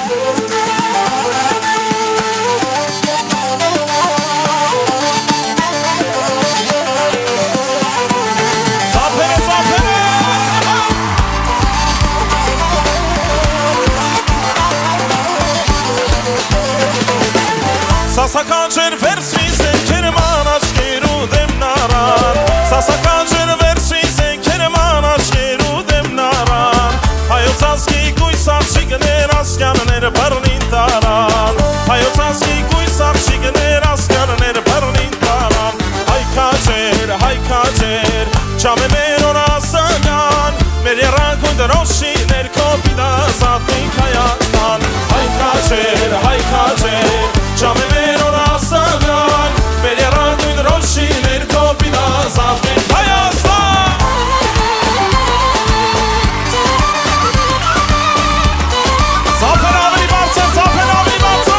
Սասականջեր վերցրի զենքերը ման աչքերու դեմ նարան Սասականջեր վերցրի զենքերը ման աչքերու դեմ նարան Հայոց ազգի գույս աղջիկներ ասկյաններ բռնին տարան Հայոց ազգի գույս աղջիկներ ասկյաններ բռնին տարան Հայ քաջեր, չամե մեր օր ասագան Մեր երանգույն դրոշի ներքո պիտազատնիկ Հայաստան Հայ քաջեր, չամե մեր օր ասագան Մեր երանգույն դրոշի ներքո պիտազատնիկ Հայաստան Սափեր ավելի բարձր, սափեր ավելի բարձր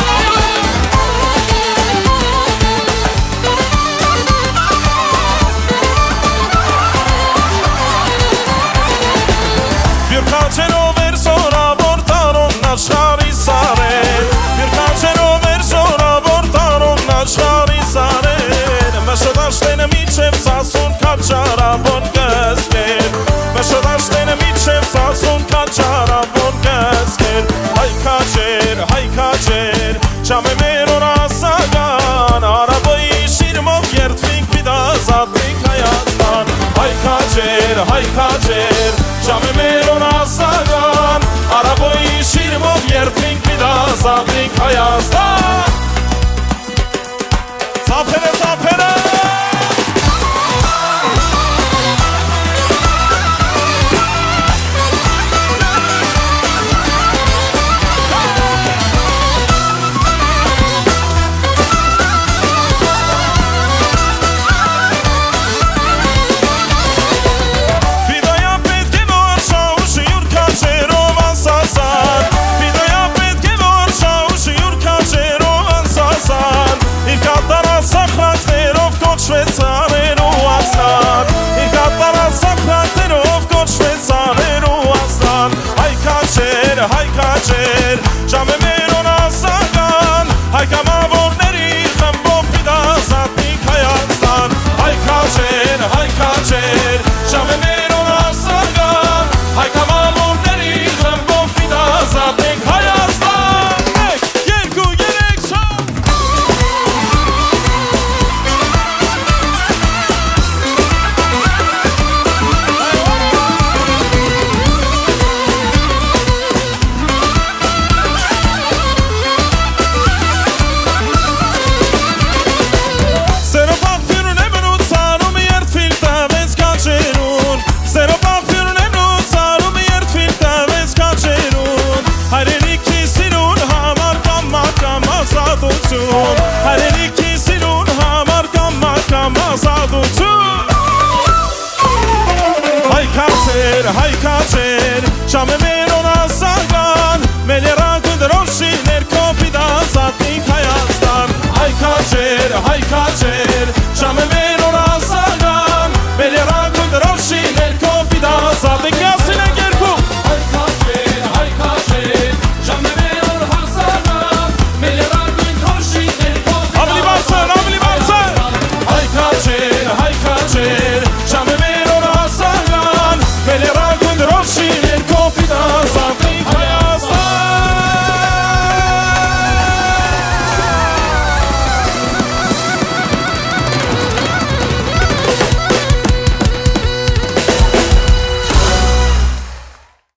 Բյուրքաչերով էր սորավոր տարոն աշխարի սարեր Բյուրքաչերով էր սորավոր տարոն աշխարի սարեր Մշոդաշտենը միչև սասուն կաչարավոր կսկեր Մշոդաշտենը միչև սասուն կաչարավոր կսկեր Հայ քաջեր, չամե մեր օր ասագան Արաբոյի շիրմով երդվինք պիտազատնիկ Հայաստան Հայ քաջեր, չամե մեր օր ասագան Արաբոյի շիրմով երդվինք պիտազատնիկ Հայաստան Ծափերը, ծափերը Հայ քաջեր, չամե մեր օր ասագան Հայ կամավորների խմբով պիտազատնիկ Հայաստան Հայ քաջեր, չամե մեր օր ասագան Հայ կամավորների խմբով պիտազատնիկ Հայաստան 1, 2, 3, 4 Հայրենիքի սիրուն համար կամ ազատություն Հայ քաջեր, չամե մեր օր ասագան Մեր երանգույն դրոշի ներքո պիտազատնիկ Հայաստան Հայ քաջեր